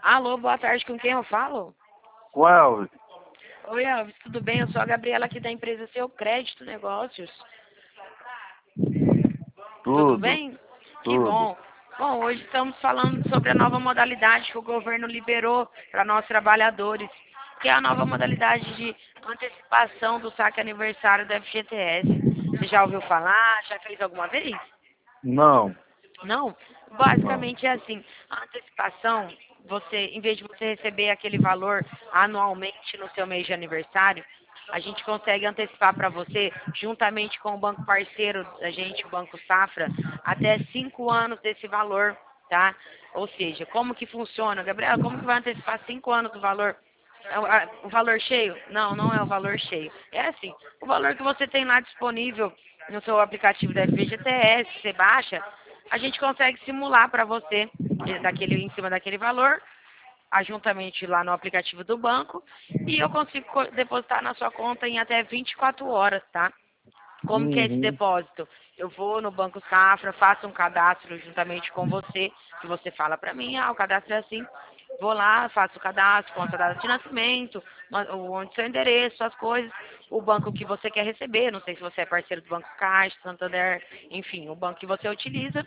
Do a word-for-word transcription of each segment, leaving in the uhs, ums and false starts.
Alô, boa tarde, com quem eu falo? Com o Elvis. Oi, Elvis, tudo bem? Eu sou a Gabriela aqui da empresa Seu Crédito Negócios. Tudo Tudo, bem? Que tudo. bom. Bom, hoje estamos falando sobre a nova modalidade que o governo liberou para nós trabalhadores, que é a nova modalidade de antecipação do saque aniversário do F G T S. Você já ouviu falar? Já fez alguma vez? Não, Não? não. Basicamente é assim, a antecipação, você, em vez de você receber aquele valor anualmente no seu mês de aniversário, a gente consegue antecipar para você, juntamente com o banco parceiro da gente, o Banco Safra, até cinco anos desse valor, tá? Ou seja, como que funciona? Gabriela, como que vai antecipar cinco anos do valor? É o a- o valor cheio? Não, não é o valor cheio. É assim, o valor que você tem lá disponível no seu aplicativo da F G T S, você baixa, a gente consegue simular para você eh, daquele, em cima daquele valor, ah, juntamente lá no aplicativo do banco, e eu consigo co- depositar na sua conta em até vinte e quatro horas, tá? Como que é esse Uhum. depósito? Eu vou no Banco Safra, faço um cadastro juntamente com você, que você fala para mim, ah, o cadastro é assim. Vou lá, faço o cadastro, com a sua data de nascimento, ma- o- onde seu endereço, as coisas, o banco que você quer receber, não sei se você é parceiro do Banco Caixa, Santander, enfim, o banco que você utiliza,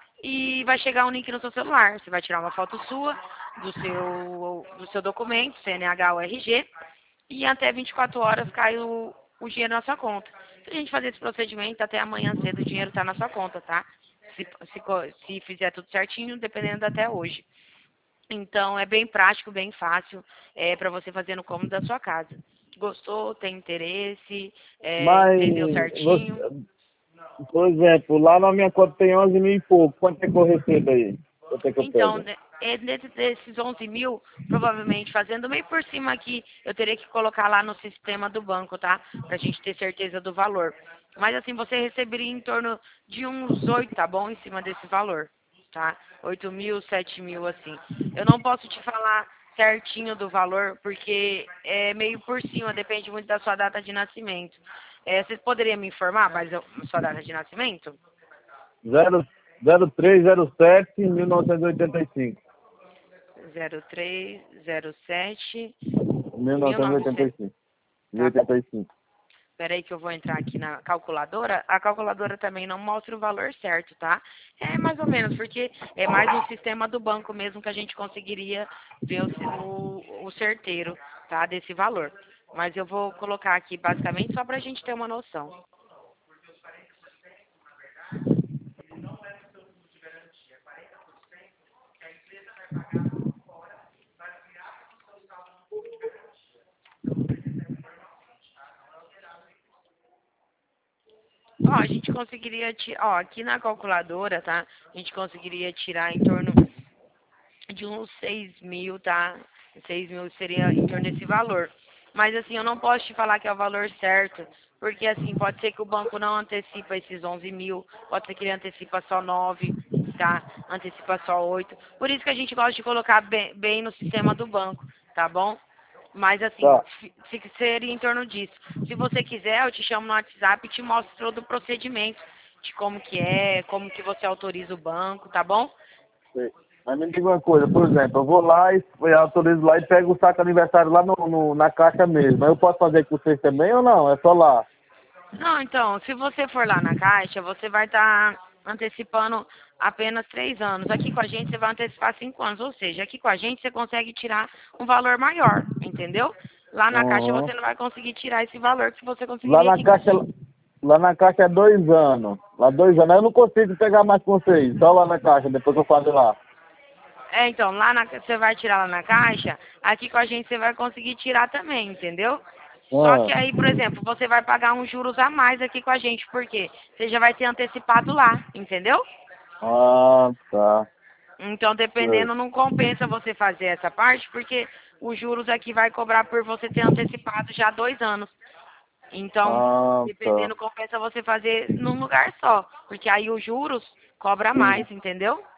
e vai chegar um link no seu celular. Você vai tirar uma foto sua, do seu, do seu documento, C N H ou R G, e até vinte e quatro horas cai o, o dinheiro na sua conta. Se a gente fazer esse procedimento, até amanhã cedo o dinheiro está na sua conta, tá? Se, se, co- se fizer tudo certinho, dependendo até hoje. Então, é bem prático, bem fácil, é, para você fazer no cômodo da sua casa. Gostou, tem interesse, é, Mas, entendeu certinho? você, por exemplo, lá na minha conta tem onze mil e pouco. Quanto é que eu recebo aí? Quanto é que eu Então, pego? né, é dentro desses onze mil, provavelmente, fazendo meio por cima aqui, eu teria que colocar lá no sistema do banco, tá? Pra gente ter certeza do valor. Mas assim, você receberia em torno de uns oito, tá bom? Em cima desse valor, tá? Oito mil, sete mil, assim. Eu não posso te falar certinho do valor, porque é meio por cima, depende muito da sua data de nascimento. É, você poderia me informar mais a sua data de nascimento? Zero, zero três zero sete mil novecentos e oitenta e cinco. Zero três zero sete Mil mil novecentos e oitenta e novecentos. cinco. E Tá bom. oitenta e cinco. Peraí que eu vou entrar aqui na calculadora. A calculadora também não mostra o valor certo, tá? É mais ou menos, porque é mais no sistema do banco mesmo que a gente conseguiria ver o, o, o certeiro, tá? Desse valor. Mas eu vou colocar aqui basicamente só pra gente ter uma noção. Ó, a gente conseguiria tirar, ó, aqui na calculadora, tá? A gente conseguiria tirar em torno de uns seis mil, tá? Seis mil seria em torno desse valor. Mas assim, eu não posso te falar que é o valor certo, porque assim, pode ser que o banco não antecipa esses onze mil, pode ser que ele antecipa só nove, tá? Antecipa só oito. Por isso que a gente gosta de colocar bem, bem no sistema do banco, tá bom? Mas assim, Tá. fi- fi- seria em torno disso. Se você quiser, eu te chamo no WhatsApp e te mostro todo o procedimento de como que é, como que você autoriza o banco, tá bom? Sei. Mas me diga uma coisa, por exemplo, eu vou lá e e autorizo lá e pego o saco aniversário lá no, no- na caixa mesmo. Aí eu posso fazer com vocês também ou não? É só lá? Não, então, se você for lá na Caixa, você vai estar antecipando apenas três anos. Aqui com a gente você vai antecipar cinco anos, ou seja, aqui com a gente você consegue tirar um valor maior, entendeu? Lá na Caixa Uhum. você não vai conseguir tirar esse valor que você Lá conseguiria na aqui com a caixa, gente. lá na caixa é dois anos. Lá dois anos. Aí eu não consigo pegar mais com vocês. Só lá na caixa, depois que eu faço lá. É, então, lá na, você vai tirar lá na Caixa, aqui com a gente você vai conseguir tirar também, entendeu? Só que Ah, aí, por exemplo, você vai pagar uns juros a mais aqui com a gente, por quê? Você já vai ter antecipado lá, entendeu? ah tá. Então, Sei. dependendo, não compensa você fazer essa parte, porque os juros aqui vai cobrar por você ter antecipado já dois anos. Então, Ah, tá. dependendo, compensa você fazer num lugar só, porque aí os juros cobra Hum. mais, entendeu?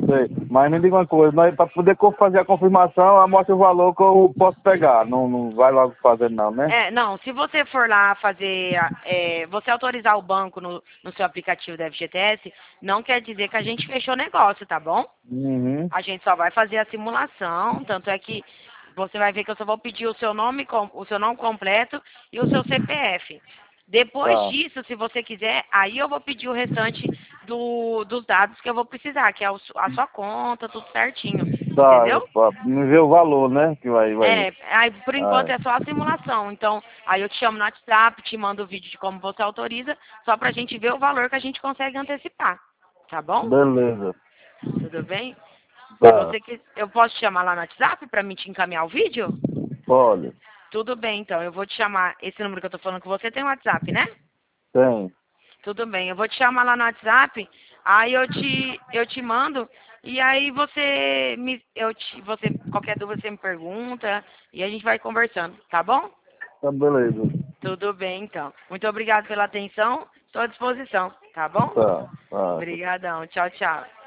Sei. Mas me diga uma coisa, nós, para poder co- fazer a confirmação, mostra o valor que eu posso pegar. Não, não vai logo fazendo não, né? É, não, se você for lá fazer, é, você autorizar o banco no, no seu aplicativo da F G T S, não quer dizer que a gente fechou o negócio, tá bom? Uhum. A gente só vai fazer a simulação, tanto é que você vai ver que eu só vou pedir o seu nome, com- o seu nome completo e o seu C P F. Depois Tá. disso, se você quiser, aí eu vou pedir o restante do- dos dados que eu vou precisar, que é o su- a sua conta, tudo certinho, Tá, entendeu? pra me ver o valor, né? Que vai, vai. É, aí por enquanto Ah, é só a simulação. Então, aí eu te chamo no WhatsApp, te mando o vídeo de como você autoriza, só pra gente ver o valor que a gente consegue antecipar. Tá bom? beleza. Tudo bem? Se Tá. você quis, eu posso te chamar lá no WhatsApp pra me te encaminhar o vídeo? Pode. Tudo bem, então. Eu vou te chamar. Esse número que eu tô falando com você tem um WhatsApp, né? Tem. Tudo bem. Eu vou te chamar lá no WhatsApp, aí eu te, eu te mando, e aí você me. Eu te, você, qualquer dúvida você me pergunta e a gente vai conversando, tá bom? Tá, beleza. Tudo bem, então. Muito obrigado pela atenção. Estou à disposição, tá bom? Tá. Tá. Obrigadão. Tchau, tchau.